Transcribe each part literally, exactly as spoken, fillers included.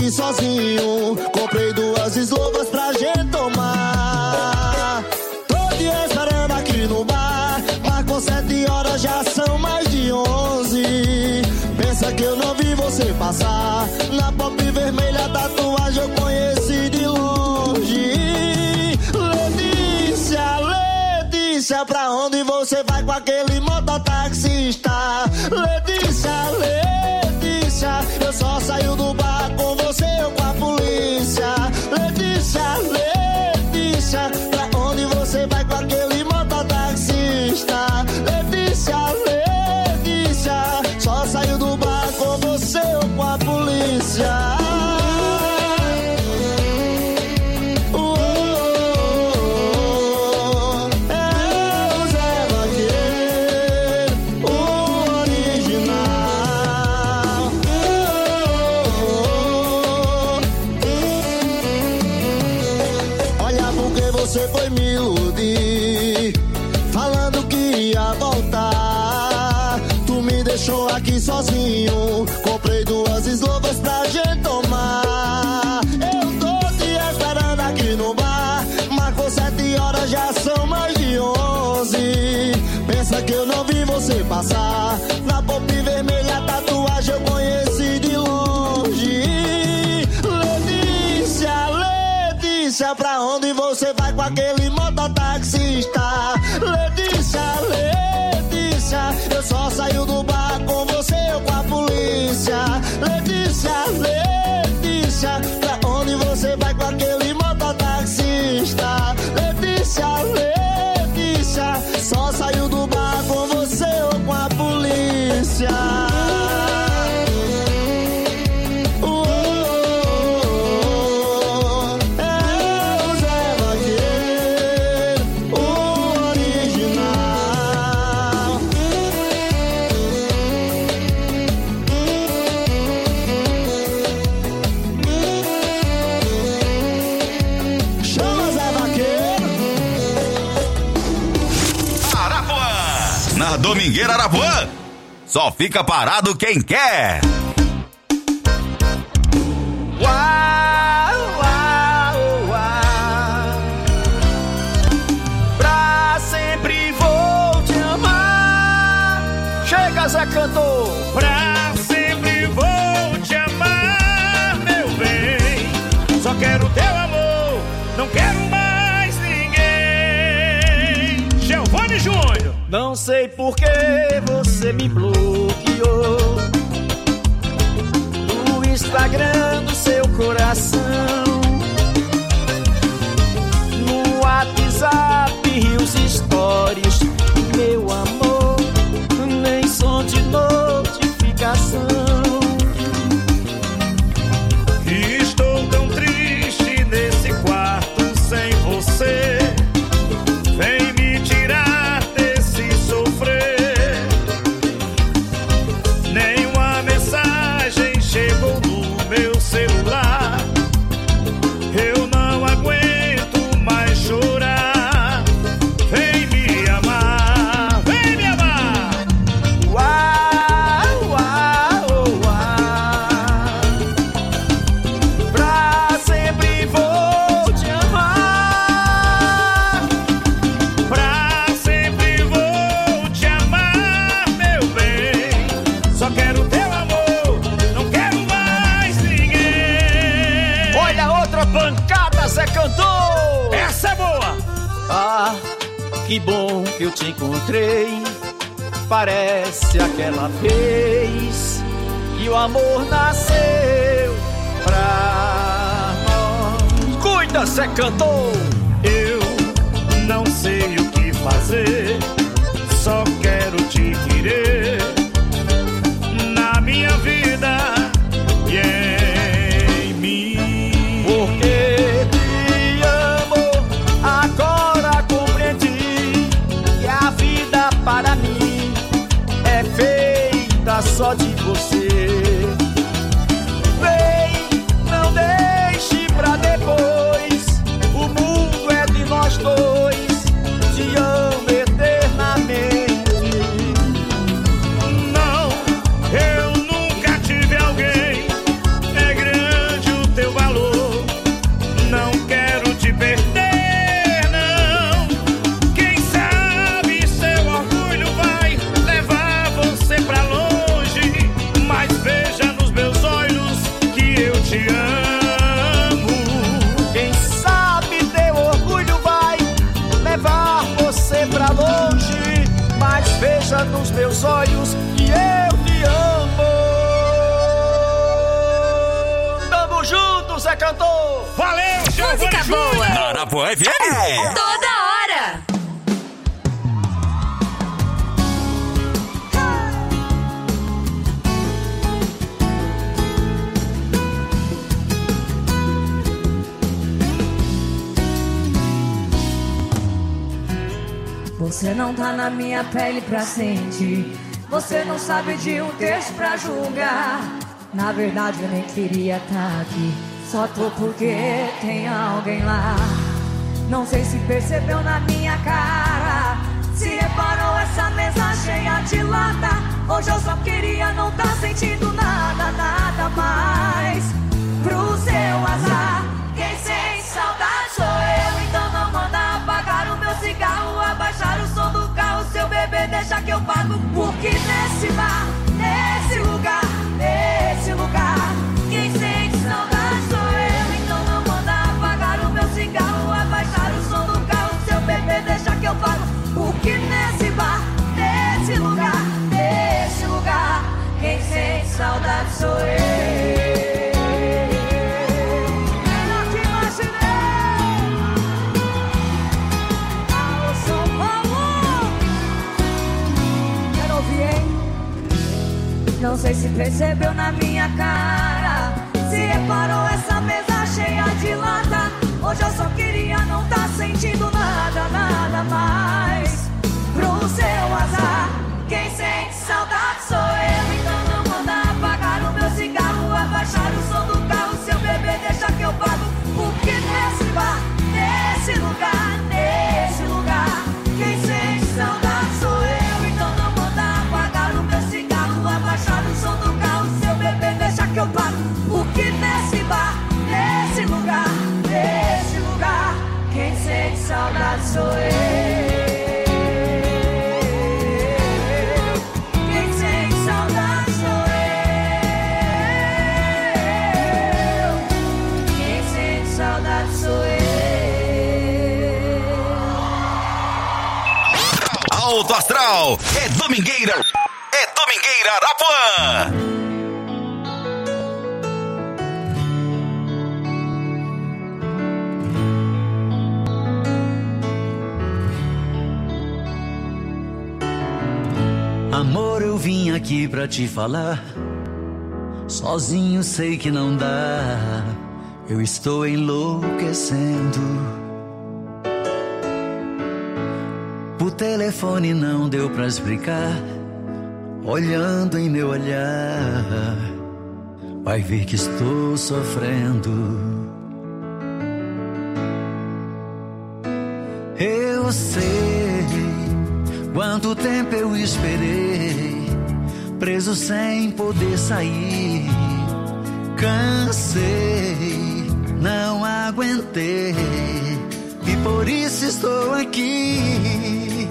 aqui sozinho. Comprei duas eslovas pra gente tomar. Tô te esperando aqui no bar. Marcou sete horas, já são mais de onze. Pensa que eu não vi você passar. Na pop vermelha a tatuagem eu conheci de longe. Letícia, Letícia, pra onde você vai com aquele mototaxista? Letícia, Letícia, eu só saio do bar com você ou com a polícia. Letícia, Letícia, pra onde você vai com aquele mototaxista? Letícia, Letícia, só saio do bar com você ou com a polícia. Você foi me iludir, falando que ia voltar. Tu me deixou aqui sozinho. Comprei duas eslovas pra gente tomar. Eu tô te esperando aqui no bar. Marcou sete horas, já são mais de onze. Pensa que eu não vi você passar. Na pop vermelha a tatuagem eu conheci de longe. Letícia, Letícia, pra onde você vai com aquele mototaxista? Letícia, Letícia, eu só saio do bar com você ou com a polícia. Letícia, Letícia, pra onde você vai com aquele mototaxista? Letícia, Letícia, só saio do bar com você ou com a polícia. Domingueira Arapuã, só fica parado quem quer. Uau, uau, uau. Pra sempre vou te amar. Chega, Zé Cantor. Pra sempre vou te amar, meu bem. Só quero teu amor, não quero mais ninguém. Giovanni Júnior. Não sei por que você me bloqueou no Instagram do seu coração, no WhatsApp e os stories. Meu amor, nem som de notificação. Estou tão triste nesse quarto sem você. Vem me tirar desse sofrer. Nenhuma mensagem chegou no meu celular. Eu não aguento mais chorar. Vem me amar, vem me amar. Uau, uau, uau. Pra sempre vou te amar. Pra sempre vou te amar, meu bem. Só quero teu amor, não quero mais ninguém. Olha outra pancada, Zé Cantor. Essa é boa. Ah, que bom que eu te encontrei. Parece aquela vez que o amor nasceu pra nós. Cuida, Zé Cantor. Eu não sei o que fazer, só quero te querer na minha vida e em mim. Porque te amo, agora compreendi que a vida para mim é feita só de você. Vem, não deixe pra depois, o mundo é de nós dois. Te amo eternamente. cantou. Valeu, Música boa. Na Arapuã F M. Toda hora. Você não tá na minha pele pra sentir. Você não sabe de um texto pra julgar. Na verdade eu nem queria tá aqui. Só tô porque tem alguém lá. Não sei se percebeu na minha cara. Se reparou essa mesa cheia de lata. Hoje eu só queria não tá sentindo nada, nada mais. Pro seu azar, quem sente saudade sou eu. Então não manda apagar o meu cigarro, abaixar o som do carro. Seu bebê deixa que eu pago. Porque nesse bar, nesse lugar, nesse lugar, quem sente saudade sou eu. Então não manda apagar o meu cigarro, abaixar o som do carro. Seu bebê deixa que eu pago. Porque nesse bar, nesse lugar, nesse lugar, quem sente saudade sou eu. Não sei se percebeu na minha cara. Se reparou essa mesa cheia de lata. Hoje eu só queria não tá sentindo nada, nada mais. Pro seu azar, quem sente saudade sou eu. Então não manda apagar o meu cigarro, abaixar o som do carro. Seu bebê deixa que eu pago. Porque nesse bar, nesse lugar, nesse lugar, quem sente saudade sou eu. Então não manda apagar o meu cigarro, abaixar o som do carro. Seu bebê deixa que eu pago. Porque nesse bar, nesse lugar, nesse lugar, quem sente saudade sou eu. Quem sente saudade sou eu. Quem sente saudade sou eu. Alto Astral é Domingueira. É Domingueira Arapuã. Amor, eu vim aqui pra te falar. Sozinho sei que não dá. Eu estou enlouquecendo. O telefone não deu pra explicar. Olhando em meu olhar, vai ver que estou sofrendo. Eu sei quanto tempo eu esperei, preso sem poder sair. Cansei, não aguentei, e por isso estou aqui.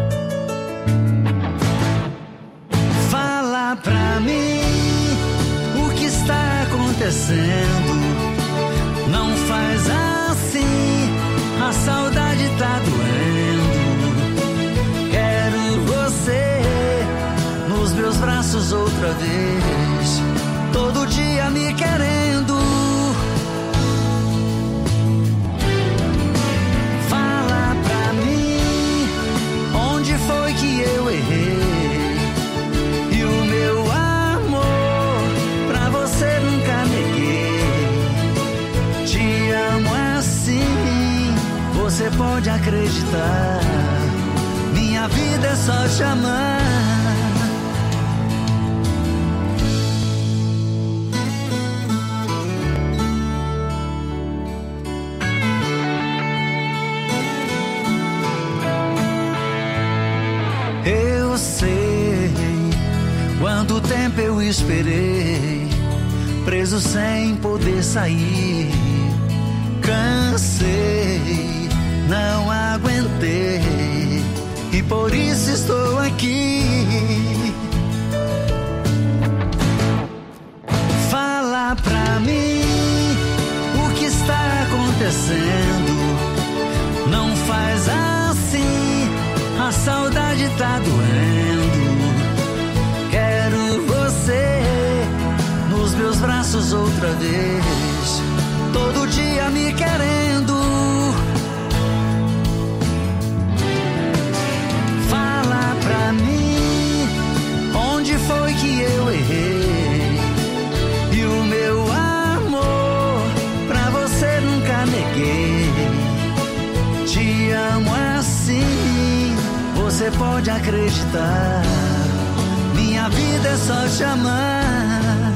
Fala pra mim o que está acontecendo. Não faz assim, a saudade tá doendo. Quero você nos meus braços outra vez, todo dia me querendo. Fala pra mim onde foi que eu errei, e o meu amor pra você nunca neguei. Te amo assim, você pode acreditar. Minha vida é só te amar. Eu sei quanto tempo eu esperei, preso sem poder sair. Cansei, não aguentei, e por isso estou aqui. Fala pra mim o que está acontecendo. Não faz assim, a saudade tá doendo. Quero você nos meus braços outra vez, todo dia me querendo. Fala pra mim, onde foi que eu errei? E o meu amor pra você nunca neguei. Te amo assim, você pode acreditar. Minha vida é só te amar.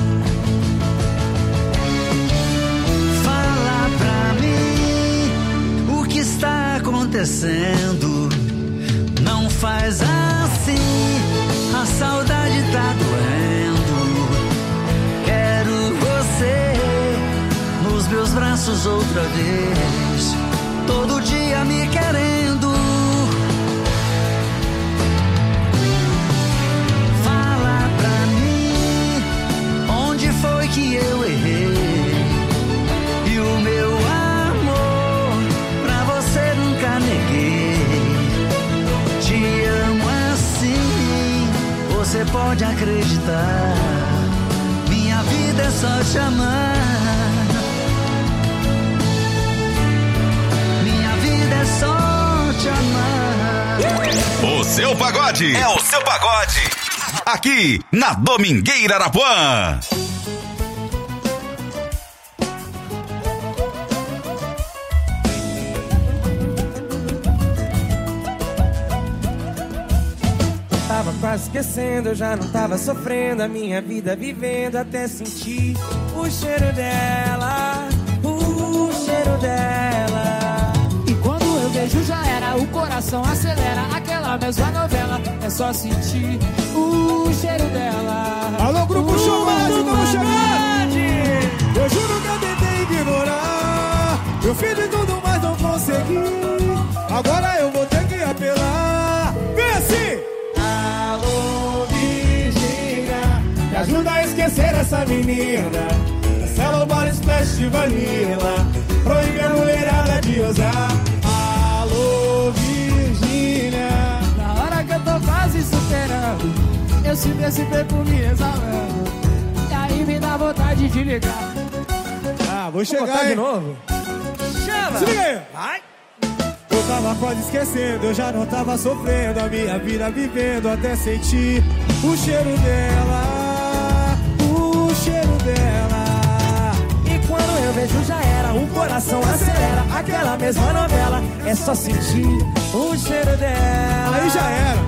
Fala pra mim o que está acontecendo. Não faz assim, a saudade tá doendo. Quero você nos meus braços outra vez, todo dia me querendo. Fala pra mim, onde foi que eu errei? E o meu amor pra você nunca neguei. Te amo assim, você pode acreditar. Minha vida é só te amar. É só te amar. O seu pagode é o seu pagode. Aqui na Domingueira Arapuã. Tava quase esquecendo, eu já não tava sofrendo a minha vida vivendo até sentir o cheiro dela, o cheiro dela. Eu vejo já era, o coração acelera. Aquela mesma novela, é só sentir o cheiro dela. Alô, grupo uh, Show Rádio, vamos chegar! Eu juro que eu tentei ignorar. Eu fiz de tudo, mas não consegui. Agora eu vou ter que apelar. Vem assim! Alô, Virgínia, me ajuda a esquecer essa menina. Cancela o body splash de vanilla. Proíbe a mulherada de usar. Alô, Virgínia, na hora que eu tô quase superando, eu sinto esse perfume exalando. E aí me dá vontade de ligar. Ah, vou chegar botar aí. de novo. Chama! Se liga aí. Vai. Eu tava quase esquecendo, eu já não tava sofrendo a minha vida vivendo até sentir o cheiro dela, o cheiro dela. Quando eu vejo já era, o coração acelera. Aquela mesma novela, é só sentir o cheiro dela. Aí já era.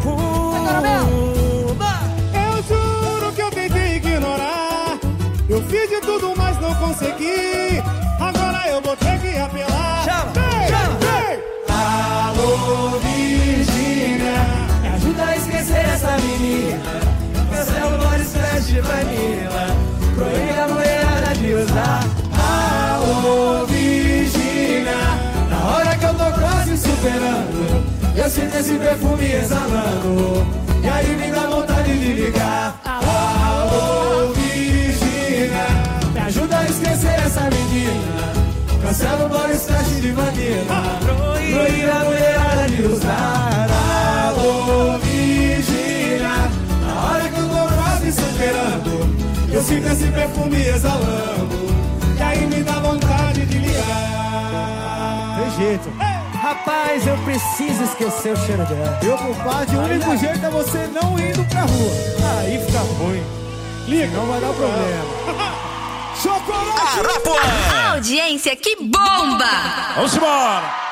Uh, eu juro que eu tentei ignorar. Eu fiz de tudo, mas não consegui. Agora eu vou ter que apelar. Chama, vem, chama, vem. Alô, Virgínia, me ajuda a esquecer essa menina. Cancela o body splash de vanilla. Proíbe a mulherada de usar. Alô, Virgínia, na hora que eu tô quase superando, eu sinto esse perfume exalando. E aí me dá vontade de ligar. Alô, Virgínia, me ajuda a esquecer essa menina. Cancela o body splash de vanilla. Proíbe a mulherada de usar. Alô, Virgínia, na hora que eu tô quase superando, eu sinto esse perfume exalando. E aí me dá vontade de ligar. Tem jeito. Ei. Rapaz, eu preciso esquecer o cheiro dela. Meu compadre, o único jeito é você não indo pra rua. Aí fica ruim. Liga, não vai dar problema. Chocolate! Arapuã! Audiência que bomba! Vamos embora!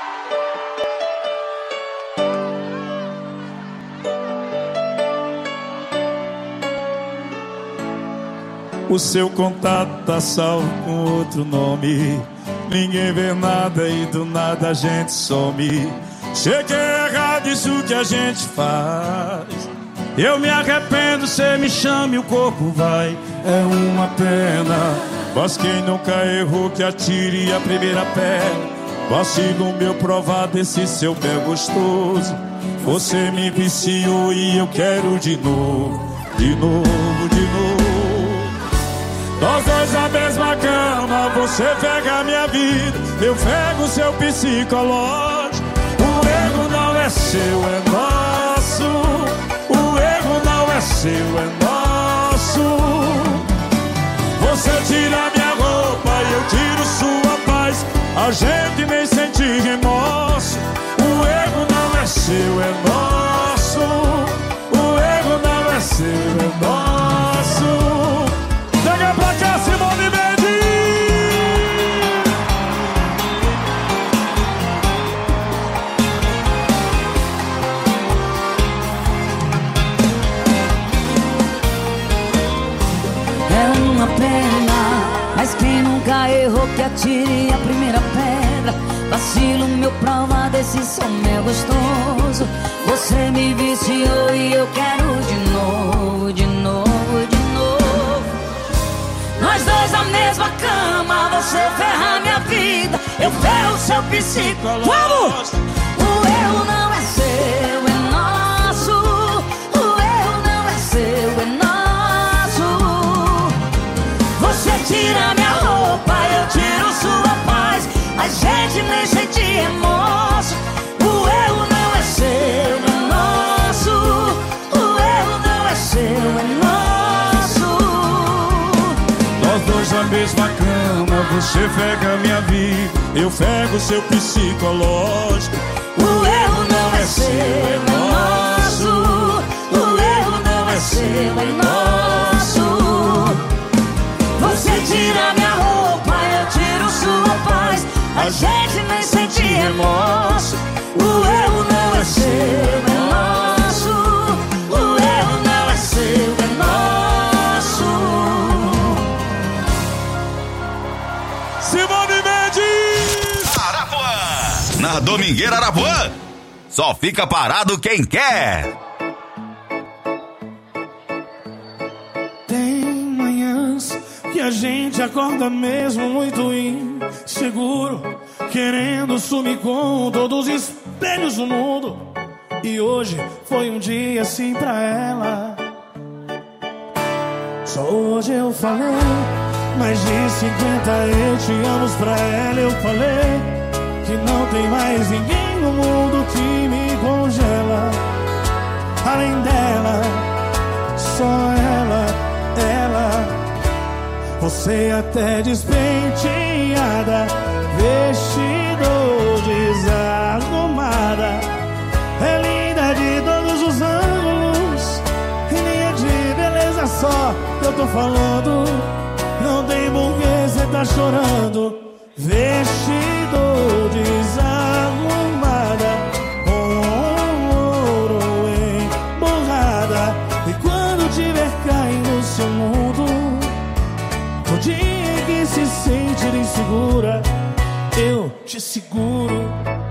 O seu contato tá salvo com outro nome. Ninguém vê nada e do nada a gente some. Sei que é errado isso que a gente faz. Eu me arrependo, cê me chama e o corpo vai. É uma pena, mas quem nunca errou que atire a primeira pedra. Vacilo meu provar desse seu pé gostoso. Você me viciou e eu quero de novo, de novo, de novo. Nós dois na mesma cama, você pega a minha vida, eu pego o seu psicológico. O erro não é seu, é nosso. O erro não é seu, é nosso. Você tira minha roupa e eu tiro sua paz. A gente nem sente remorso. O erro não é seu, é nosso. O erro não é seu, é nosso. Chega pra cá, Simone Mendes. É uma pena, mas quem nunca errou que atire a primeira pedra. Vacilo, meu prova desse som é gostoso. Você me viciou e eu quero de novo, de novo, de novo. Nós dois na mesma cama, você ferra minha vida, eu ferro seu psicólogo. Vamos! O erro não é seu, é nosso. O erro não é seu, é nosso. Você tira minha roupa, eu tiro sua paz. A gente nem sente remorso. O erro não é seu, é nosso. O erro não é seu, é nosso. Nós dois na mesma cama, você pega minha vida, eu pego seu psicológico. O erro não é seu, é nosso. O erro não é seu, é nosso. Você tira minha roupa, eu tiro sua paz. A gente nem sente remorso. O erro não é seu, é nosso. O erro não é seu, é nosso. Simone Mendes! Arapuã! Na Domingueira Arapuã, só fica parado quem quer. Tem manhãs que a gente acorda mesmo muito inseguro, querendo sumir com todos os espelhos do mundo. E hoje foi um dia assim pra ela. Só hoje eu falei mais de cinquenta eu te amo pra ela. Eu falei que não tem mais ninguém no mundo que me congela. Além dela, só ela, ela. Você até despenteada, vestido desarrumada, é linda de todos os ângulos, e nem é de beleza só que eu tô falando. Não tem porquê cê tá chorando. Vestido desarrumada, com ouro emborrada. E quando tiver caindo seu mundo, no dia que se sentir insegura, eu te seguro.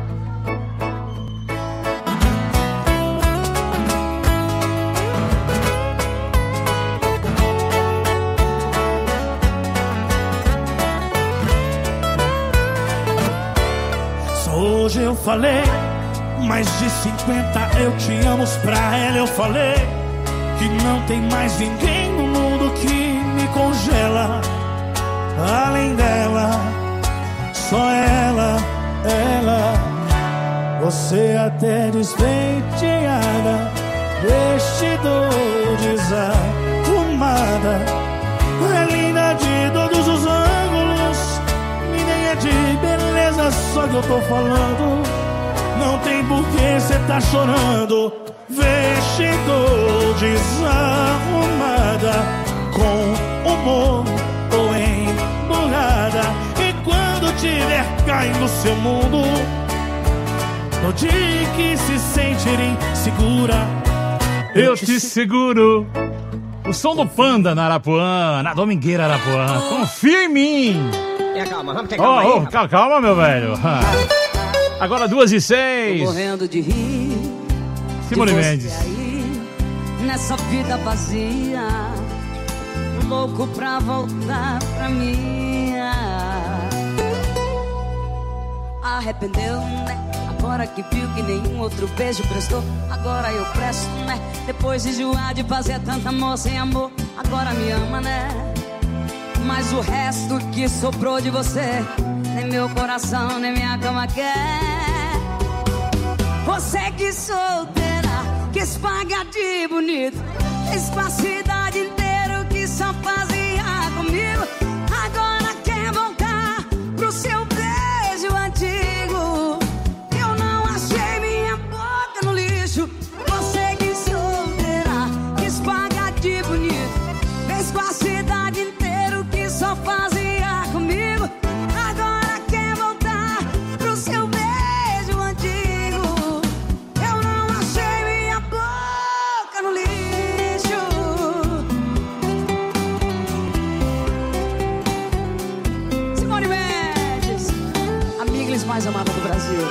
Só hoje eu falei mais de cinquenta eu te amo pra ela. Eu falei que não tem mais ninguém no mundo que me congela. Além dela, só ela, ela. Você até despenteada, vestido desarrumada, é linda de todos os ângulos, e nem é de beleza só que eu tô falando. Não tem porquê cê tá chorando. Vestido desarrumada, com humor ou emburrada. E quando tiver caindo seu mundo, no dia que se sentir insegura, eu, eu te, te seguro. O som do Panda na Arapuã, na Domingueira Arapuã. Confia em mim. É, calma, vamos ter calma oh, aí. Oh, calma, meu velho. Agora duas e seis. Tô morrendo de rir. Simone Mendes. Aí, nessa vida vazia, louco pra voltar pra mim. Arrependeu, né? Agora que viu que nenhum outro beijo prestou, agora eu presto, né? Depois de enjoar de fazer tanto amor sem amor, agora me ama, né? Mas o resto que sobrou de você, nem meu coração, nem minha cama quer. Você que solteira, quis pagar de bonito, fez com a cidade inteira o que só fazia comigo. mais amada do Brasil.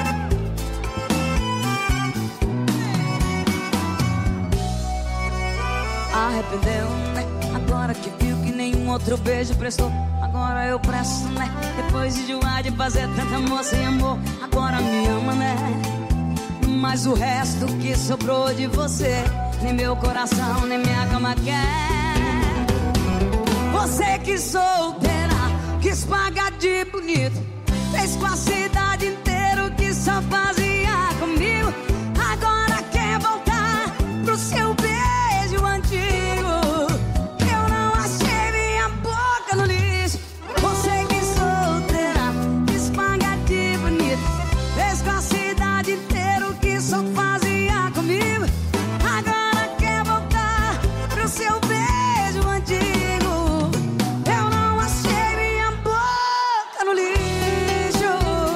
Arrependeu, né? Agora que viu que nenhum outro beijo prestou, agora eu presto, né? Depois de enjoar de fazer tanta amor sem amor, agora me ama, né? Mas o resto que sobrou de você, nem meu coração, nem minha cama quer. Você que solteira, quis pagar de bonito, fez com a cidade inteira o que só fazia comigo. Agora quer voltar pro seu beijo antigo. Eu não achei minha boca no lixo. Você que solteira, quis pagar de bonito, fez com a cidade inteira o que só fazia comigo. Agora quer voltar pro seu beijo antigo. Eu não achei minha boca no lixo.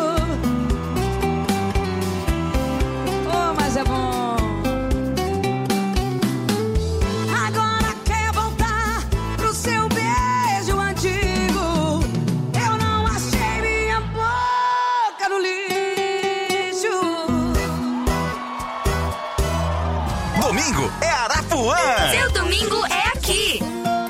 Oh, mas é bom. Agora quer voltar pro seu beijo antigo. Eu não achei minha boca no lixo. Domingo é Arapuã. Seu domingo é aqui.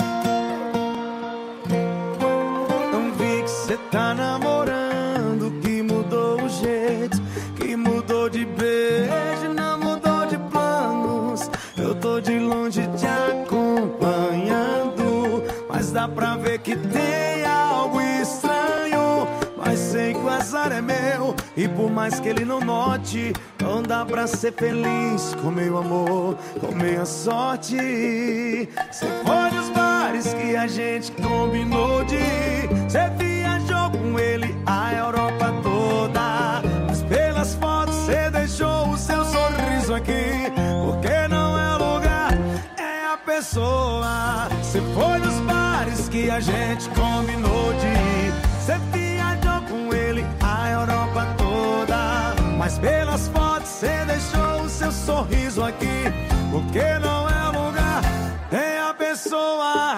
Não vi que cê tá namorando, que mudou o jeito, que mudou de beijo, não mudou de planos. Eu tô de longe te acompanhando, mas dá pra ver que tem algo estranho. Mas sei que o azar é meu, e por mais que ele não note, não dá pra ser feliz com meu amor, com minha sorte. Cê foi nos bares que a gente combinou de ir, cê viajou com ele a Europa toda, mas pelas fotos cê deixou o seu sorriso aqui, porque não é o lugar, é a pessoa. Cê foi nos bares que a gente combinou de ir, cê viajou com ele a Europa toda, mas pelas fotos cê deixou o seu sorriso aqui, porque não é o lugar, é a pessoa.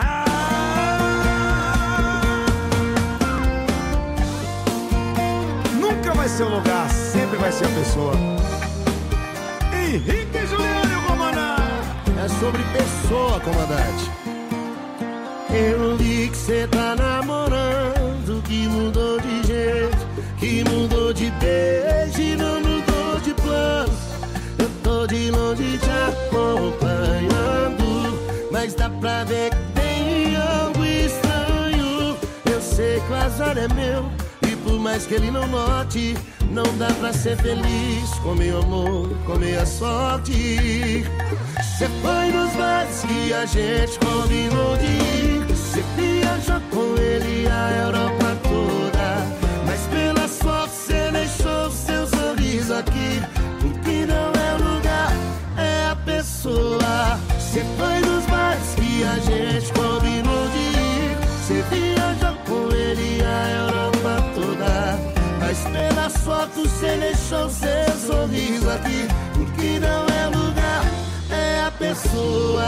Nunca vai ser o lugar, sempre vai ser a pessoa. Henrique e Juliano, comandante. É sobre pessoa, comandante. Eu vi que cê tá namorando, que mudou de jeito, que mudou de beijo e não mudou de plano. Eu tô de longe te acompanhando, mas dá pra ver que tem algo estranho. Eu sei que o azar é meu, e por mais que ele não note, não dá pra ser feliz com meu amor, com minha sorte. Cê foi nos bares que a gente combinou de ir, cê viajou com ele a Europa toda, mas pelas fotos cê deixou seu sorriso aqui, porque não é o lugar, é a pessoa. Cê foi nos bares que a gente combinou de ir, cê viajou com ele a Europa toda, mas pelas fotos cê deixou seu sorriso aqui, porque não é o lugar, é a pessoa.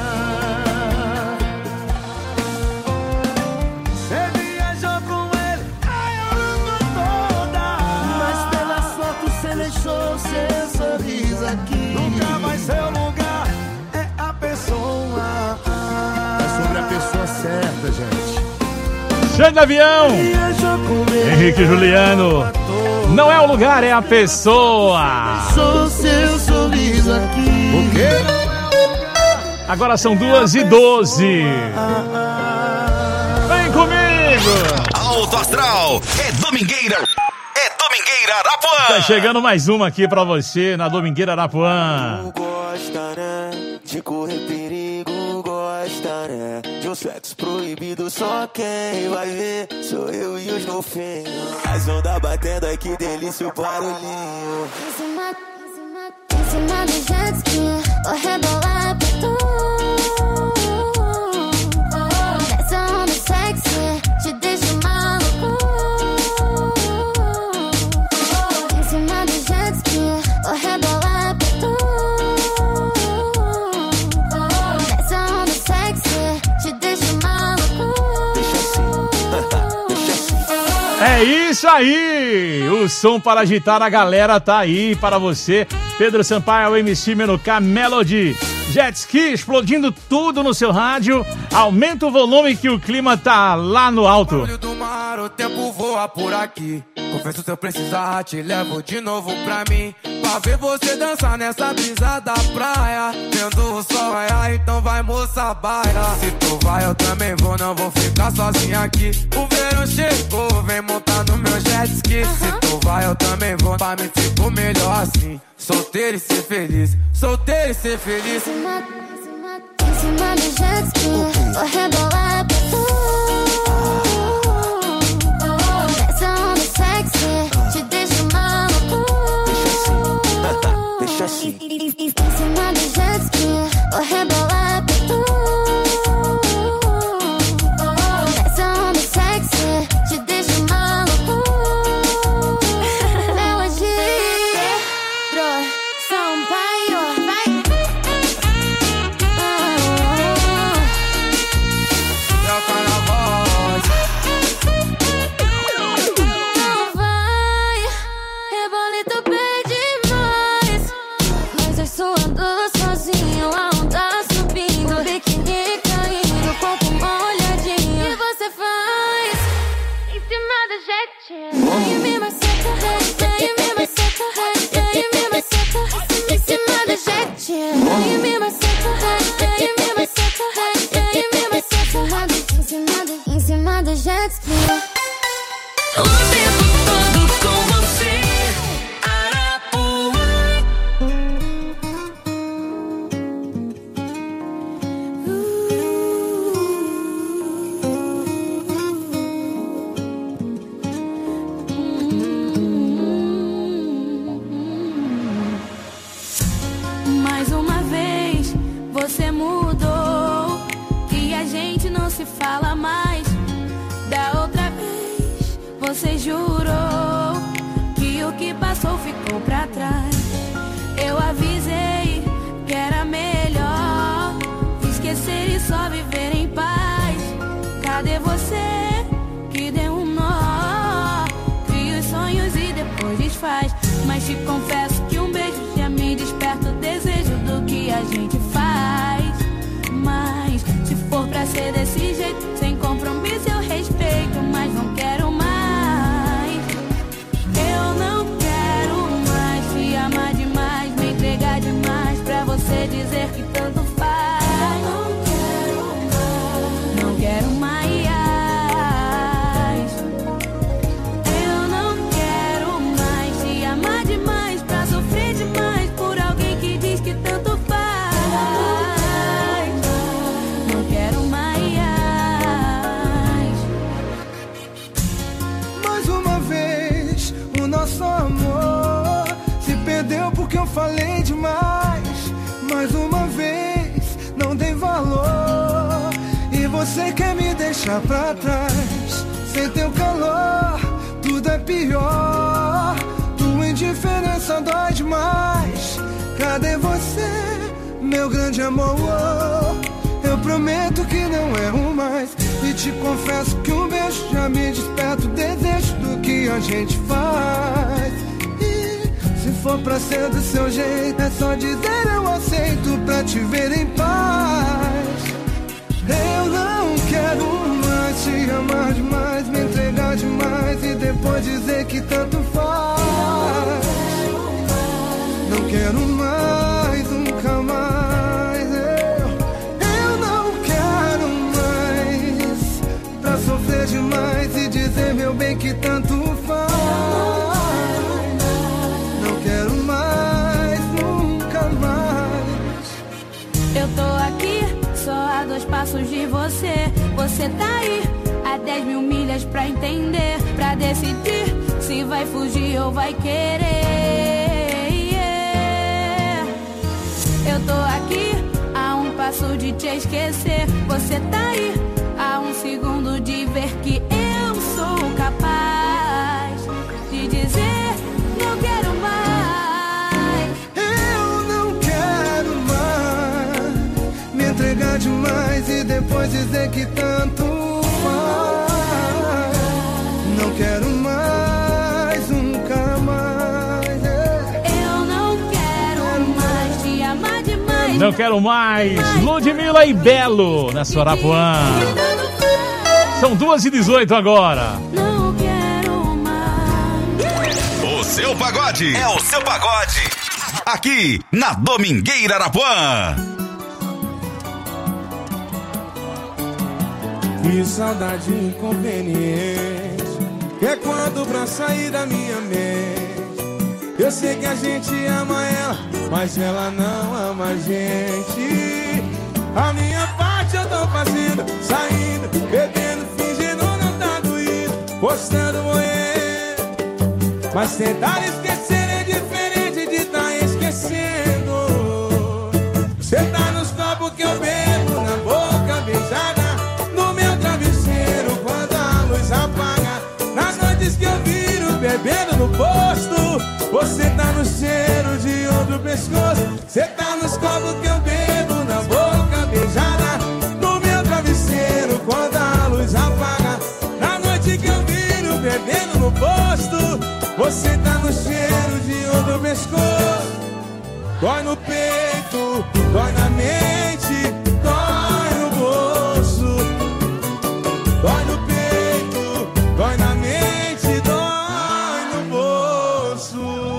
Cê viajou com ele a Europa toda, Mas pelas fotos cê deixou seu sorriso aqui. nunca vai ser o lugar, é a pessoa. É sobre a pessoa certa, gente. Xande Avião, Viajou com ele Henrique e Juliano. Não é o lugar, é a pessoa. Sou seu sorriso aqui. Porque não é o lugar. Agora são duas e doze. Vem comigo. Alto Astral é Domingueira. É Domingueira Arapuã. Tá chegando mais uma aqui pra você na Domingueira Arapuã. Gosta, né? De correr perigo, gosta, né? De um sexo proibido, só quem vai ver sou eu e os golfinhos. As ondas batendo, ai que delícia o barulhinho. Em cima, em cima, em cima do jet ski, vou rebolar pra tu. Essa onda sexy te deixa maluco. Em cima do jet ski, vou rebolar pra tu. Essa onda sexy te deixa maluco. Deixa assim, deixa assim. É isso aí. O som para agitar a galera tá aí para você. Pedro Sampaio, M C Menuká, Melody. Jet Ski explodindo tudo no seu rádio. Aumenta o volume que o clima tá lá no alto. Olho do mar, o tempo voa por aqui. Confesso se eu precisar, te levo de novo pra mim. Pra ver você dançar nessa brisa da praia. Vendo o sol raiar, então vai moça baia. Se tu vai eu também vou, não vou ficar sozinho aqui. O verão chegou, vem montar no meu jet ski. Se tu vai eu também vou, pra mim fico melhor assim. Solteiro e ser feliz, solteiro e ser feliz. Em cima, em cima do jet ski, vou rebolar pra tu. Essa onda sexy te deixa maluco. Deixa assim, deixa assim. Em cima do jet ski, vou rebolar pra tu. Essa onda sexy te deixa maluco. Melody, Pedro Sampaio, vai. É o carnaval. Não vai, rebolito bem demais. Mas eu suando sozinho, a onda subindo, biquíni caindo, corpo molhadinho. E você faz em cima do jet. Vem me maceta, vem me maceta, vem me maceta. Em cima do jet. Vem me maceta, vem me maceta, vem me maceta. Em cima do, em cima do jet ski. O tempo todo com você, Arapuã. Mais uma vez você mudou e a gente não se fala mais. Da outra vez você jurou que o que passou ficou pra trás. Eu avisei que era melhor esquecer e só viver em paz. Cadê você que deu um nó? Cria os sonhos e depois desfaz. Mas te confesso que um beijo já me desperta o desejo do que a gente faz. Mas se for pra ser desse jeito, sem compromisso eu respeito, mas não quero mais. Eu não quero mais te amar demais, me entregar demais pra você dizer que tanto faz. Não quero mais, não quero mais. Eu não quero mais te amar demais pra sofrer demais por alguém que diz que tanto faz. Não quero mais. Mais uma vez, o nosso amor se perdeu porque eu falei demais. Mais uma vez, não dei valor e você quer me deixar pra trás. Sem teu calor, tudo é pior. Tua indiferença dói demais. Cadê você, meu grande amor? Eu prometo que não erro mais. E te confesso que um beijo já me desperta o desejo do que a gente faz. E se for pra ser do seu jeito, é só dizer eu aceito pra te ver em paz. Eu não quero mais te amar demais, me entregar demais e depois dizer que tanto faz. Não quero mais, nunca mais. Eu, eu não quero mais pra sofrer demais e dizer meu bem que tanto faz. Não quero mais, nunca mais. Eu tô aqui, só a dois passos de você. Você tá aí, a dez mil milhas pra entender, pra decidir se vai fugir ou vai querer. Yeah. Eu tô aqui, a um passo de te esquecer. Você tá aí, a um segundo de ver que eu sou capaz de dizer não quero mais. Eu não quero mais me entregar demais e depois dizer que tanto faz. Não quero mais, Não quero mais. Ludmilla e Belo na Sorapuã. São duas e dezoito agora. Não quero mais. O seu pagode é o seu pagode. Aqui na Domingueira Arapuã. Que saudade inconveniente, que é quando pra sair da minha mente. Eu sei que a gente ama ela, mas ela não ama a gente. A minha parte eu tô fazendo, saindo, bebendo, fingindo não tá doído, postando moendo. Mas tentar esquecer é diferente de tá esquecendo. Cê tá nos copos que eu bebo, na boca beijada, no meu travesseiro quando a luz apaga. Nas noites que eu viro bebendo no posto, você tá no cheiro de outro pescoço. Cê tá nos copos que eu bebo, na boca beijada, no meu travesseiro quando a luz apaga. Na noite que eu viro bebendo no posto, você tá no cheiro de outro pescoço. Dói no peito, dói na mente, dói no bolso. Dói no peito, dói na mente, dói no bolso.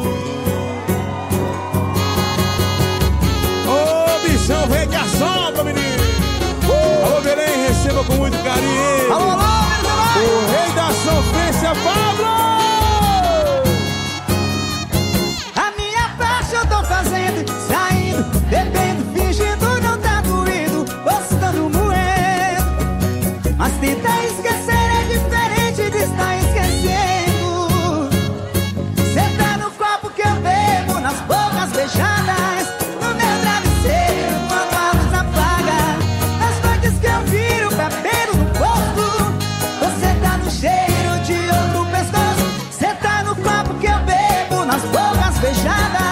Ô, bichão, vem que assolta, menino. Uh! Alô, Belém, receba com muito carinho. Alô, alô, Belém. O rei da sofrência, Pablo. Eu tô fazendo, saindo, bebendo, fingindo não tá doído, postando moendo. Mas tentar esquecer é diferente de estar esquecendo. Cê tá no copo que eu bebo, nas bocas beijadas, no meu travesseiro quando a luz apaga. Nas noites que eu viro bebendo no posto, você tá no cheiro de outro pescoço. Cê tá no copo que eu bebo, nas bocas beijadas,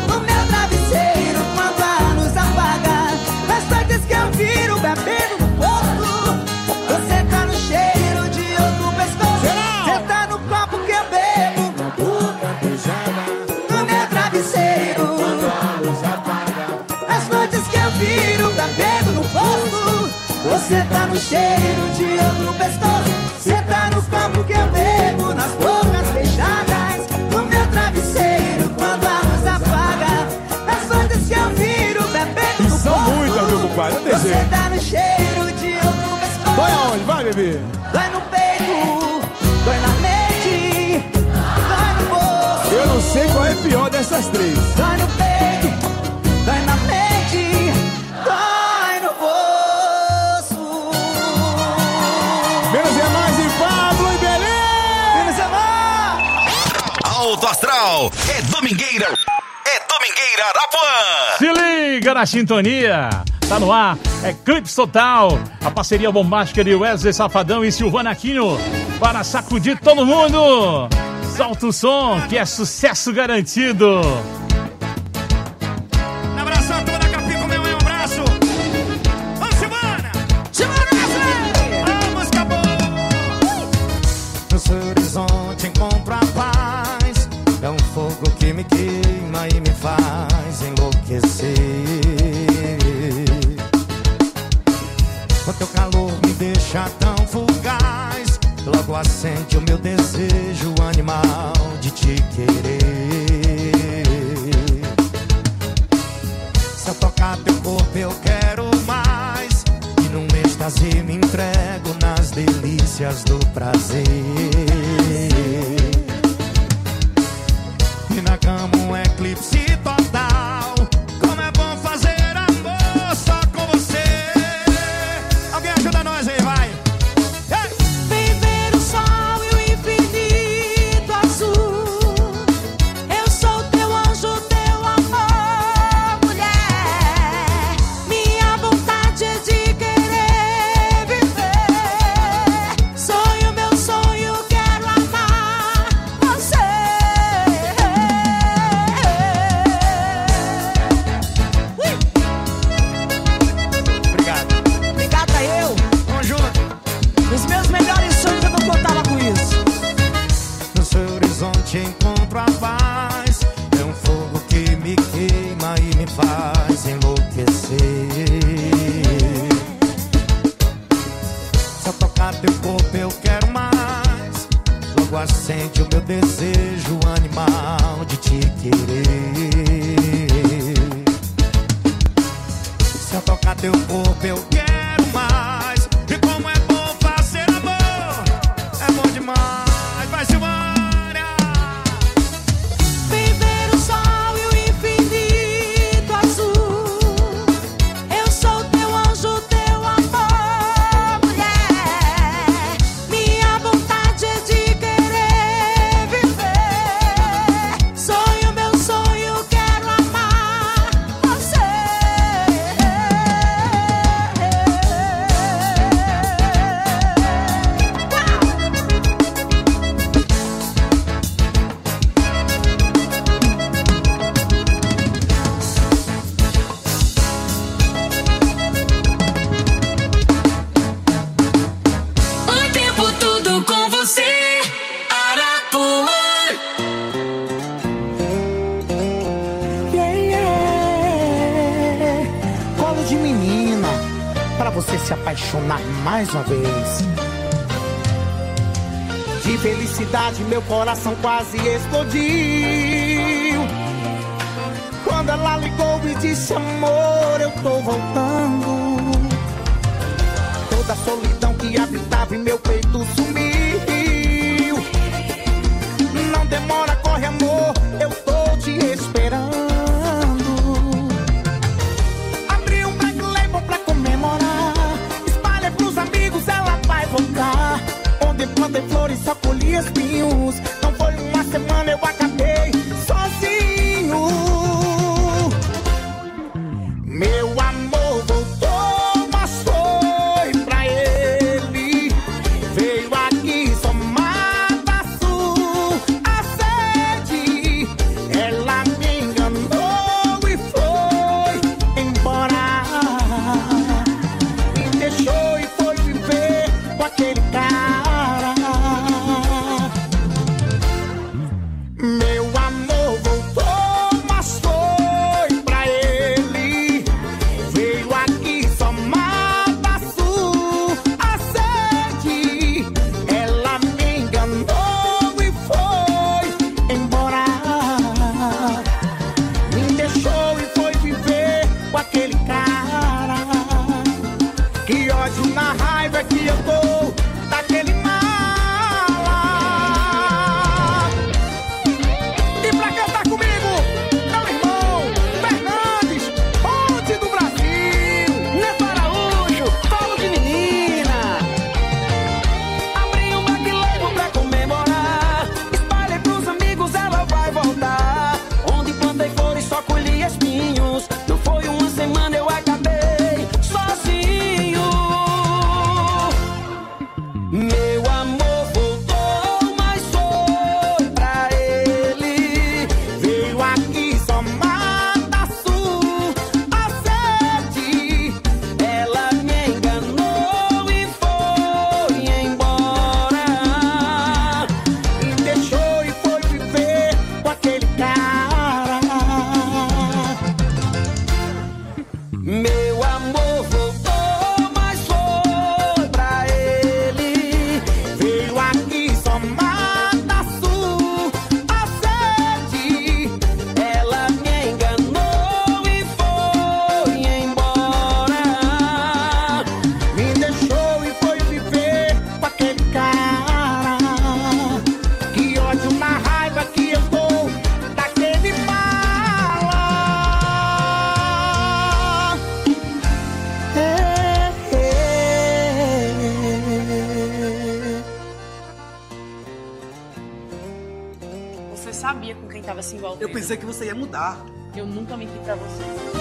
bebendo no posto, você tá no cheiro de outro pescoço. Você tá no copo que eu bebo, na boca beijada, no meu travesseiro quando a luz apaga. As noites que eu viro bebendo no posto, você tá no cheiro de outro pescoço. Você tá no copo que eu bebo, nas bocas beijadas, no meu travesseiro quando a luz apaga. As noites que eu viro bebendo no posto, são muitas, meu compadre, não tem jeito. Você tá no cheiro de outro pescoço. Dói aonde? Vai, bebê. Dói no peito, dói na mente, dói no bolso. Eu não sei qual é pior dessas três. Dói no peito, dói na mente, dói no bolso. Menos é mais em Pablo e Belém. Menos é mais. Alto Astral é Domingueira. É Domingueira Arapuã. Se liga na sintonia. Tá no ar, é Clips Total. A parceria bombástica de Wesley Safadão e Silvana Aquino para sacudir todo mundo. Solta o som, que é sucesso garantido. Um abraço a toda a Capico, meu um abraço. Vamos, Silvana. Silvana, a música boa. No seu horizonte encontro a paz. É um fogo que me queima e me faz enlouquecer. O teu calor me deixa tão fugaz, logo acende o meu desejo animal de te querer. Se eu tocar teu corpo eu quero mais, e num êxtase me entrego nas delícias do prazer. E na cama um eclipse total, como é bom fazer amor só com você. Alguém ajuda nós aí, vai. Hey! Vem ver o sol e o infinito azul. Eu sou teu anjo, teu amor, mulher. Minha vontade é de querer viver. Sonho, meu sonho, quero amar você. Obrigado. Obrigada eu. Vamos junto. Os meus melhores sonhos eu não contava com isso. No seu horizonte encontro a paz. É um fogo que me queima e me faz enlouquecer. corpo eu quero mais. Logo acende o meu desejo animal de te querer. Se eu tocar teu corpo eu quero mais. E como é bom fazer amor, é bom demais. Vai, Silvânia! Viver o sol e o infinito azul. Eu sou teu anjo, teu amor, mulher. Minha vontade é de querer viver. Sonho, meu sonho, quero amar você. O tempo todo com você, Arapuã. Yeah, yeah. Colo de menina, pra você se apaixonar mais uma vez. De felicidade meu coração quase explodiu quando ela ligou e disse: amor, eu tô voltando. Toda a solidão que habitava em meu peito sumiu. Não demora, corre amor, eu tô te esperando. Abri um black label pra comemorar. Espalha pros amigos, ela vai voltar. Onde plantei flores, só colhi espinhos. Não foi uma semana, eu acabei sozinho. Meu amor voltou, mas foi pra ele. Veio aqui só mata a sede. Ela me enganou e foi embora. Me deixou e foi viver com aquele cara. Meu amor voltou, mas foi pra ele. Veio aqui só mata a sede. Ela me enganou e foi embora. Me deixou e foi viver com aquele cara. Que ódio na raiva que eu tô daquele mala. E pra cantar comigo, meu irmão Fernandes, Ponte do Brasil. Neto Araújo, colo de menina. Abri um black label pra comemorar. Espalhei pros amigos, ela vai voltar. Onde plantei flores, só colhi espinhos. Não foi uma semana, eu acabei sozinho. Meu amor voltou, mas foi pra ele. Veio aqui só mata a sede. Ela me enganou e foi embora. Me deixou e foi viver com aquele cara. Meu amor voltou, mas foi pra ele. Veio aqui só mata a sede. Ela me enganou e foi embora. Me deixou e foi viver com aquele cara. Que ódio na raiva que eu tô daquele mala. É, é. Você sabia com quem tava se envolvendo. Eu pensei que você ia mudar. Eu nunca menti pra você.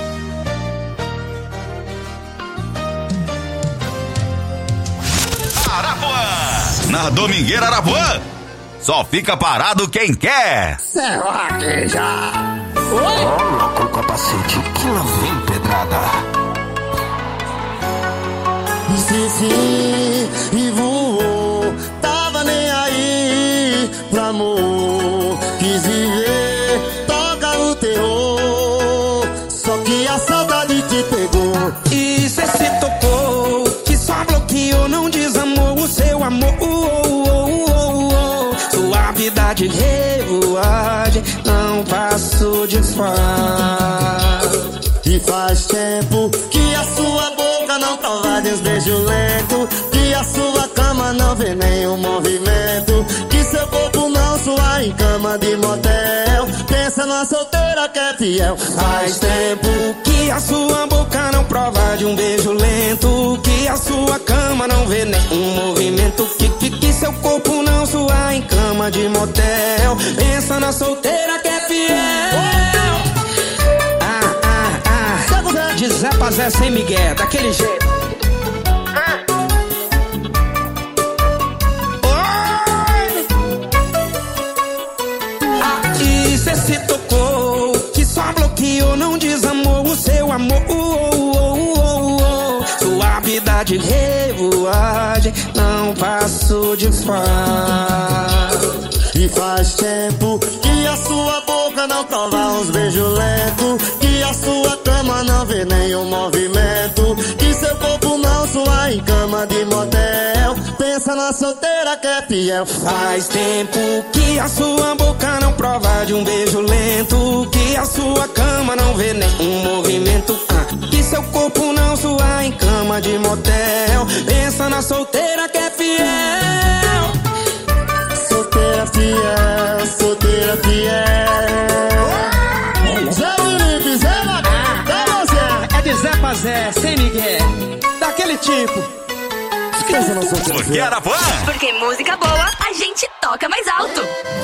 Arapuã! Na Domingueira Arapuã, só fica parado quem quer. Será que já? Coloca o capacete que lá vem pedrada. Esqueci e voou, tava nem aí pro amor. Quis viver, toca o terror. Só que a saudade te pegou. E cê se tocou, que só bloqueou, não desamou o seu amor. de revoade, não passo de fase. E faz tempo que a sua boca não prova de uns beijos lentos, que a sua cama não vê nenhum movimento, que seu corpo não sua em cama de motel. Pensa numa solteira que é fiel. Faz tempo que a sua boca não prova de um beijo lento, que a sua cama não vê nenhum movimento, que, que, que seu corpo não sua em cama de motel. Pensa na solteira que é fiel. Ah, ah, ah. De Zé pra Zé sem migué, daquele jeito. Aí cê se tocou, que só bloqueou, não desamou o seu amor. Oh, oh, oh, oh. Suavidade, revoade, não passo de fase. E faz tempo que a sua boca não prova uns beijos lentos, que a sua cama não vê nenhum movimento, que seu corpo não sua em cama de motel. Pensa na solteira que é fiel. Faz tempo que a sua boca não prova de um beijo lento, que a sua cama não vê nenhum movimento, ah, que seu corpo não sua em cama de motel. Pensa na solteira que é fiel. Solteira fiel, solteira fiel. Zé Felipe, Zé Bacana, Zé. É de Zé pra Zé, sem migué, daquele tipo. Esqueça na solteira Porque era fã. Porque música boa, a gente toca mais alto.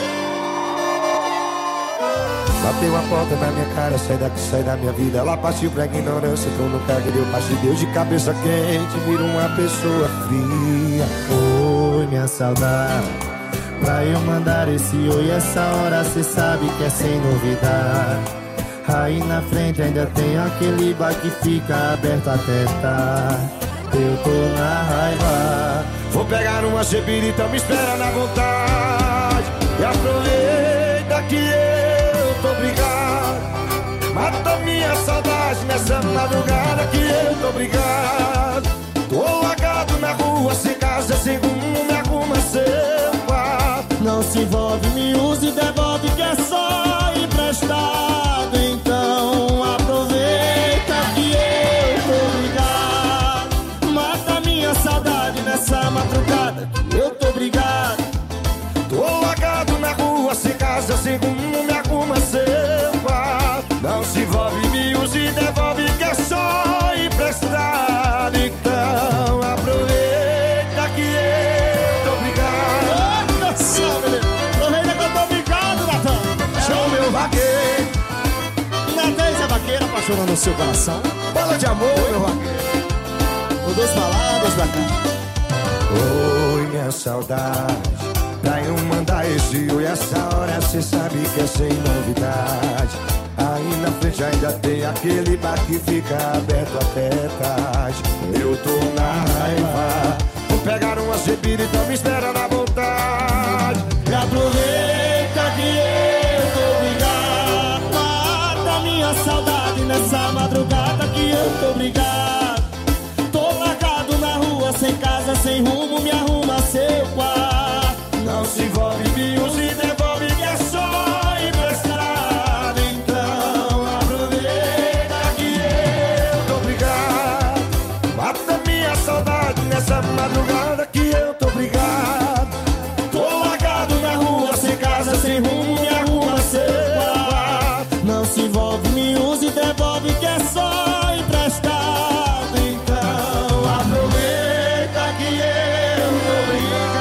Bateu a porta na minha cara, sai daqui, sai da minha vida. Ela partiu pra ignorância, então no cargo deu passe. Deus de cabeça quente, vira uma pessoa fria. Oi, minha saudade, pra eu mandar esse oi, essa hora cê sabe que é sem novidade. Aí na frente ainda tem aquele bar que fica aberto até tarde. Eu tô na raiva, vou pegar uma cepirita, me espera na vontade. E aproveita que eu tô brigado, mata minha saudade nessa madrugada que eu tô brigado. Tô largado na rua, sem casa, sem rumo, me arruma seu quarto. Não se envolve, me use e devolve que é só emprestado. Então aproveita que eu tô brigado, mata minha saudade nessa madrugada que eu tô brigado. Tô largado na rua, sem casa, sem rumo, me arruma seu quarto. Não se envolve, me use e devolve que é só emprestado. Então aproveita que eu tô brigado. Aproveita que eu tô brigado, Natan. Show meu vaqueiro. Natan, Zé Vaqueiro, apaixonando no seu coração. Bola de amor, meu vaqueiro. Com duas palavras da cara. Oi, minha saudade, pra eu mandar esse oi, essa hora cê sabe que é sem novidade. Aí na frente ainda tem aquele bar que fica aberto até tarde. Eu tô na raiva, vou pegar uma cepira, então me espera na vontade. E aproveita que eu tô brigado, mata minha saudade nessa madrugada que eu tô brigado. Tô largado na rua, sem casa, sem rumo, me arruma seu quarto. Não se envolve, me use e devolve que é só emprestado. Então aproveita que eu tô brigado, mata minha saudade nessa madrugada que eu tô brigado. Tô largado na rua, sem casa, sem rumo, me arruma seu quarto. Não se envolve, me use e devolve que é só emprestado. Então aproveita que eu tô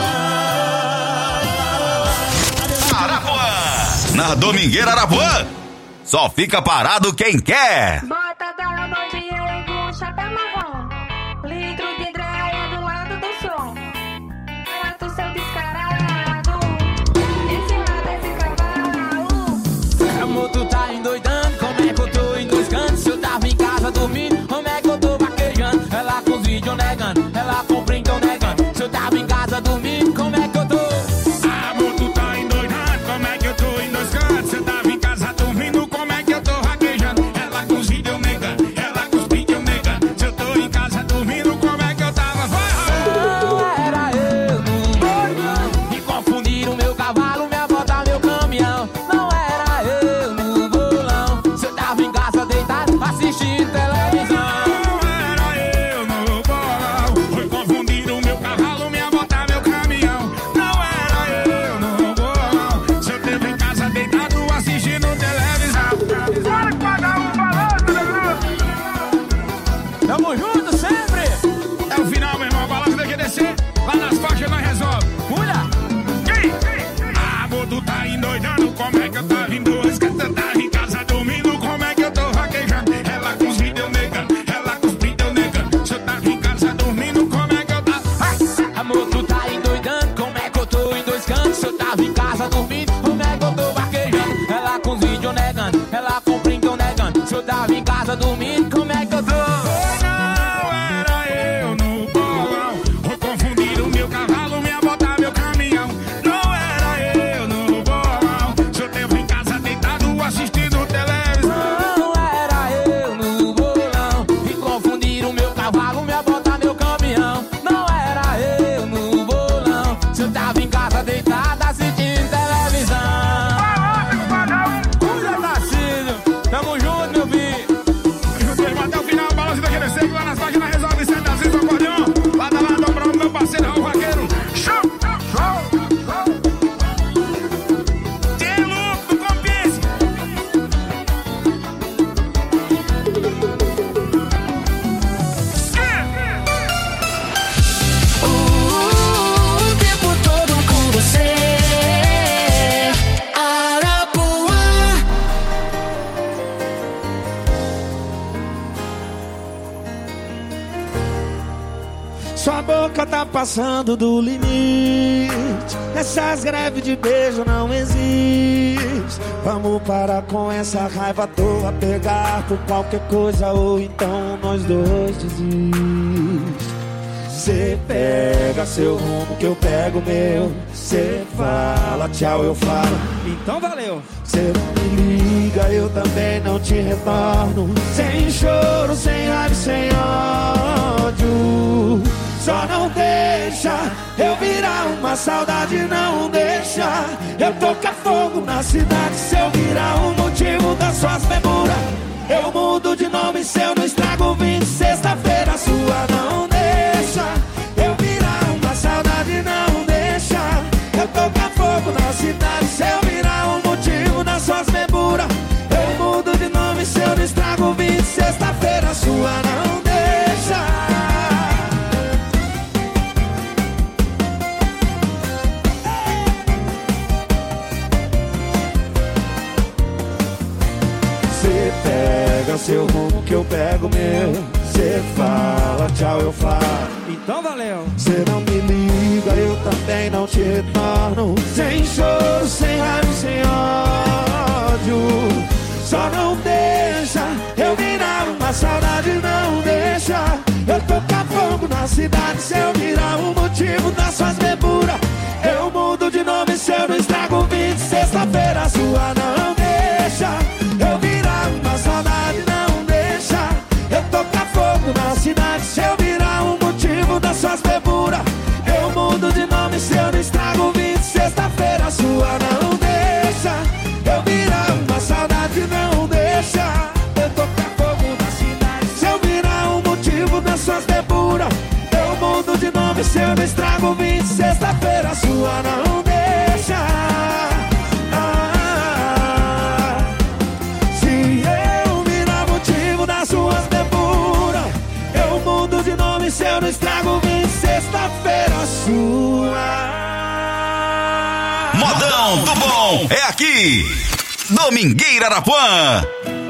brigado. Arapuã. Na Domingueira Arapuã, só fica parado quem quer. Bota da novinha com o chapéu marrom, litro de dreia do lado do som. Mata o seu descarado, esse lado esse cavalo. Amor, tu tá endoidando, como é que eu tô endoidando? Se eu tava em casa dormindo, como é que eu tô vaquejando? Ela com os vídeos negando, ela com o print negando. Se eu tava em casa dormindo, como é que eu tô? Amor, tu tá endoidando, como é que eu tô endoidando? Se eu tava em casa dormindo, como é que eu tô vaquejando? Ela com os vídeos negando. passando do limite. Essas greves de beijo não existem. Vamos parar com essa raiva à toa, pegar por qualquer coisa, ou então nós dois desistimos. Cê pega seu rumo que eu pego o meu. Cê fala tchau, eu falo, então valeu. Cê não me liga, eu também não te retorno. Sem choro, sem raiva, sem ódio. Só não deixa eu virar uma saudade, não deixa eu tocar fogo na cidade. Se eu virar o motivo das suas memórias, eu mudo de nome se eu não estrago o vinho. Sexta-feira sua, não deixa eu virar uma saudade, não deixa eu tocar fogo na cidade. Se eu virar o motivo das suas memórias, eu mudo de nome se eu não estrago o vinho. Sexta-feira sua, não deixa. Cê pega seu rumo que eu pego o meu. Cê fala tchau, eu falo, então valeu. Cê não me liga, eu também não te retorno. Sem choro, sem raiva, sem ódio. Só não deixa eu virar uma saudade, não deixa eu tocar fogo na cidade. Se eu virar o motivo das suas memórias, eu mudo de nome se eu não estrago o vinho. Sexta-feira sua, não deixa eu virar uma saudade, não deixa eu tocar fogo na cidade. Se eu virar o motivo das suas memórias, eu mudo de nome se eu não estrago o vinho. Sexta-feira sua, não deixa eu virar uma saudade, não deixa eu tocar fogo na cidade. Se eu virar o motivo das suas memórias, eu mudo de nome se eu não estrago o vinho. Sexta-feira sua, não deixa. Ah, se eu virar motivo das suas memórias, eu mudo de nome se eu não estrago o vinho. Sexta-feira sua. Modão do Bom é aqui, Domingueira Arapuã.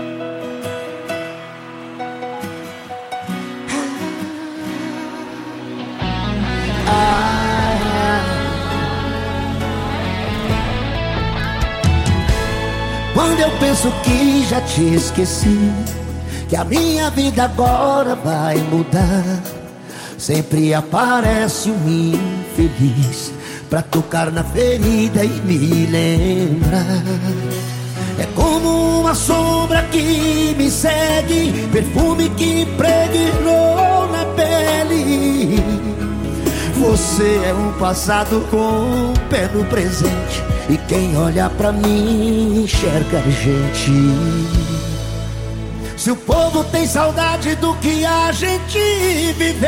Quando eu penso que já te esqueci, que a minha vida agora vai mudar, sempre aparece um infeliz pra tocar na ferida e me lembrar. É como uma sombra que me segue, perfume que impregnou na pele. Você é um passado com um pé no presente, e quem olha pra mim enxerga a gente. Se o povo tem saudade do que a gente viveu,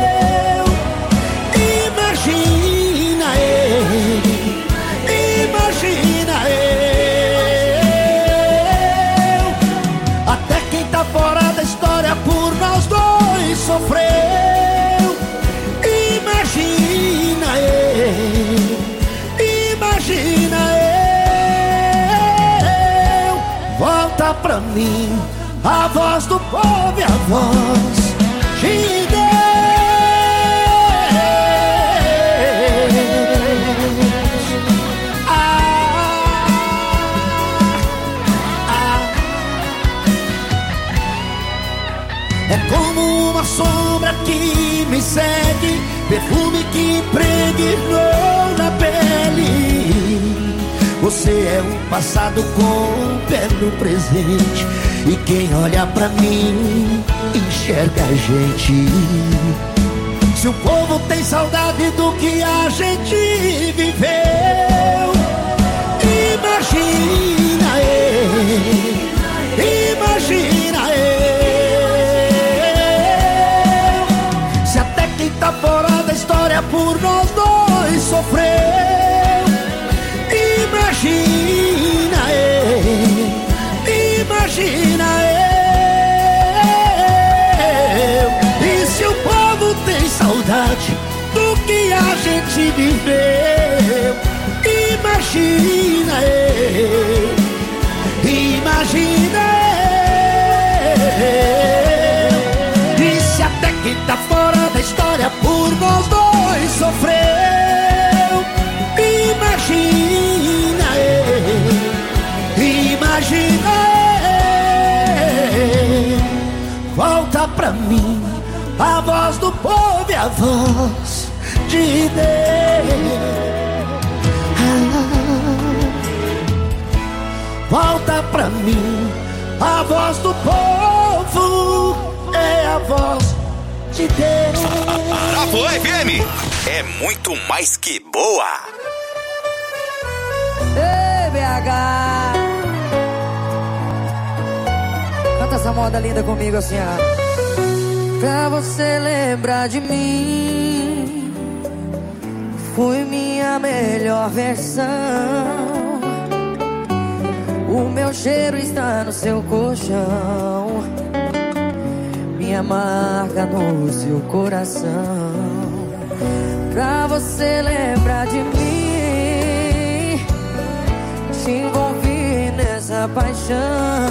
imagina ele, imagina eu. Até quem tá fora da história por nós dois sofreu. Imagina eu, imagina eu. Volta pra mim a voz do povo e a voz de Deus. Ah, ah. É como uma sombra que me segue, perfume que impregnou na pele. Você é um passado com um pé no presente, e quem olha pra mim enxerga a gente. Se o povo tem saudade do que a gente viveu, imagina ele, imagina eu. Se até quem tá fora da história por nós dois sofreu, imagina ele, imagina eu. E se o povo tem saudade do que a gente viveu, imagina eu, imagina eu. E se até quem tá fora da história por nós dois volta pra mim. A voz do povo é a voz de Deus. Volta pra mim, a voz do povo é a voz de Deus. A Boa F M é muito mais que boa. Ei, B H, canta essa moda linda comigo assim, ó. Pra você lembrar de mim, fui minha melhor versão. O meu cheiro está no seu colchão, minha marca no seu coração. Pra você lembrar de mim, te envolvi nessa paixão.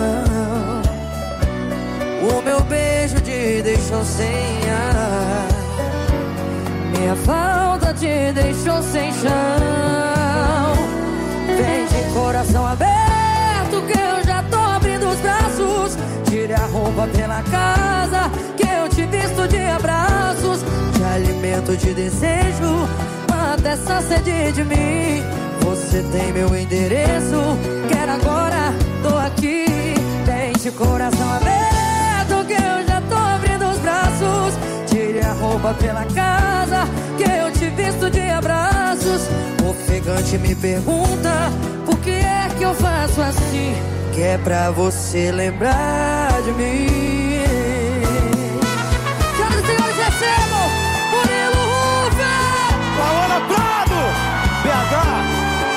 O meu beijo te deixou sem ar, minha falta te deixou sem chão. Vem de coração aberto que eu já tô abrindo os braços. Tire a roupa pela casa que eu te visto de abraços. Te alimento de desejo, mata essa sede de mim. Você tem meu endereço, quero agora, tô aqui. Vem de coração aberto que eu já tô abrindo os braços. Tire a roupa pela casa que eu te visto de abraços. Ofegante me pergunta por que é que eu faço assim, que é pra você lembrar de mim. Senhoras e senhores, recebam Murilo Ruffer, Laona Prado, B H.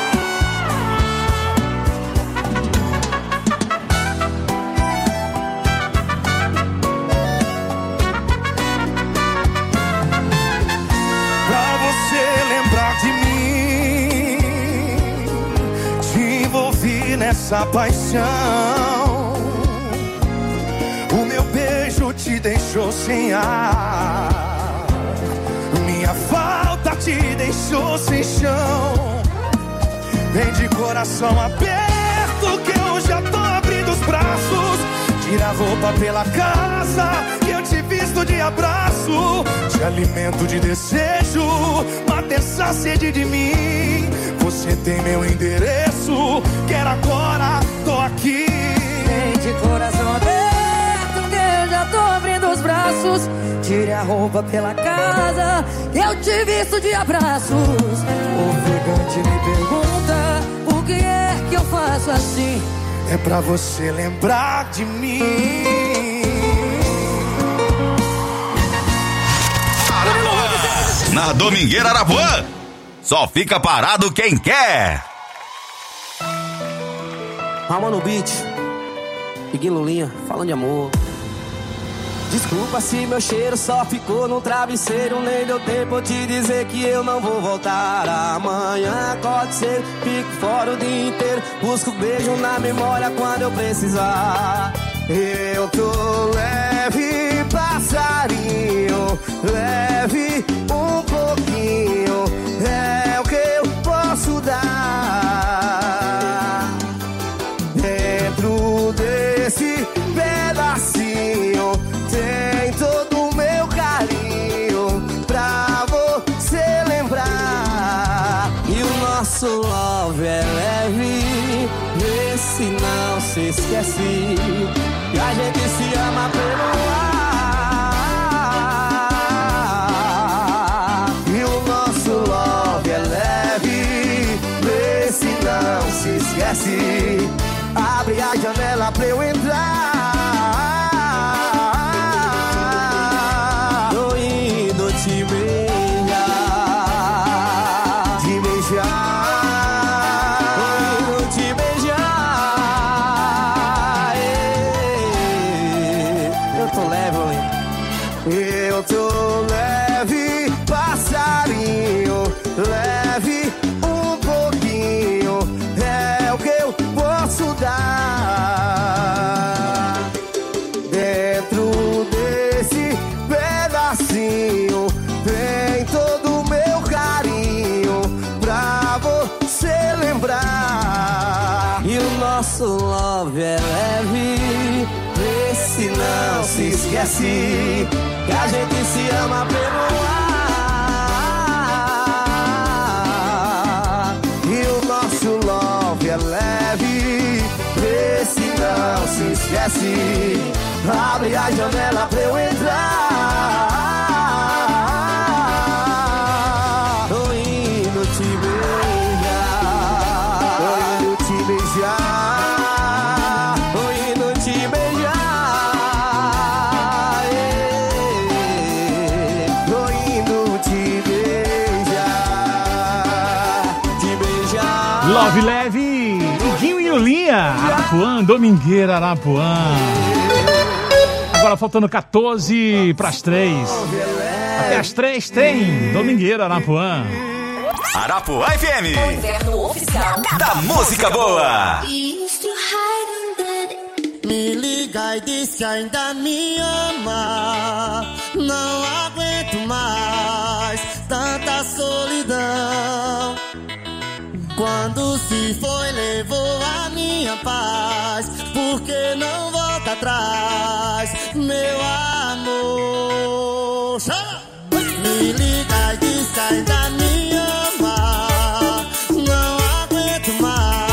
Pra você lembrar de mim, te envolvi nessa paixão. O meu beijo te deixou sem ar, minha falta te deixou sem chão. Vem de coração aberto que eu já tô abrindo os braços. Tira a roupa pela casa que eu te visto de abraço. Te alimento de desejo, mata essa sede de mim. Você tem meu endereço, quero agora, tô aqui. Vem de coração aberto que eu já tô abrindo os braços. Tire a roupa pela casa que eu te visto de abraços. O ofegante me pergunta por que é que eu faço assim, é pra você lembrar de mim. Na Domingueira Arapuã, só fica parado quem quer. Alma no beat, Iguinho Lulinha, falando de amor. Desculpa se meu cheiro só ficou no travesseiro. Nem deu tempo eu te dizer que eu não vou voltar. Amanhã acorde cedo, fico fora o dia inteiro. Busco beijo na memória quando eu precisar. Eu tô leve, passarinho, leve um pouquinho, é o que eu posso dar. Dentro desse pedacinho tem todo o meu carinho pra você lembrar. E o nosso love é leve, vê se não se esquece. E a gente se ama pelo ar. E o nosso love é leve, vê se não se esquece. Abre a janela pra eu entrar. Tô indo te beijar, te beijar. Tô indo te beijar. Eu tô leve, Olinho. Eu tô leve, passarinho, leve um pouquinho, é o que eu posso dar. Dentro desse pedacinho tem todo o meu carinho pra você lembrar. E o nosso love é leve, vê se se não se esquece que a gente se ama pelo ar. E o nosso love é leve. Vê se não se esquece. Abre a janela pra eu entrar. Tô indo te beijar. Tô indo te beijar. Tô indo te beijar. Yeah. Tô indo te beijar. Te beijar. Love Leve, Iguinho e Lulinha, Arapuã, Domingueira, Arapuã. Agora faltando quatorze para as três. Até as três tem Domingueira, Arapuã. Arapuã F M. O inverno oficial Da música boa. Me liga e diz que ainda me ama. Não aguento mais tanta solidão. Quando se foi, levou a minha paz. Por que não volta atrás, meu amor?